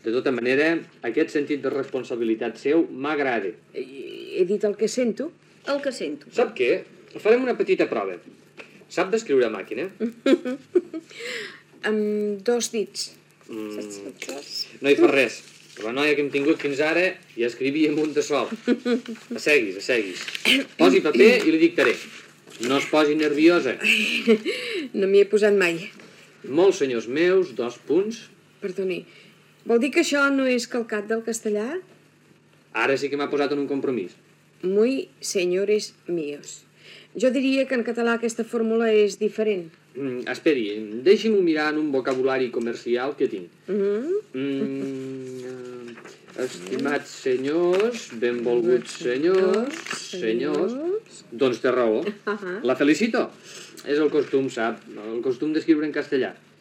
De tota manera, aquest sentit de responsabilitat seu m'agrada. He dit el que sento. El que sento. Sap què? Farem una petita prova. Sap d'escriure a màquina? Amb 2 dits. No hi fa res. La noia que hem tingut fins ara ja escrivia amb un de sol. Asseguis. Posi paper i li dictaré. No es posi nerviosa. No m'hi he posat mai. Molts senyors meus, 2 punts. Perdoni, vol dir que això no és calcat del castellà? Ara sí que m'ha posat en un compromís. Muy señores míos. Jo diria que en català aquesta fórmula és diferent. Esperi, deixi-m'ho mirar en un vocabulari comercial que tinc. Estimats senyors, benvolguts senyors... Doncs té raó. La felicito. És el costum, sap? El costum d'escriure en castellà.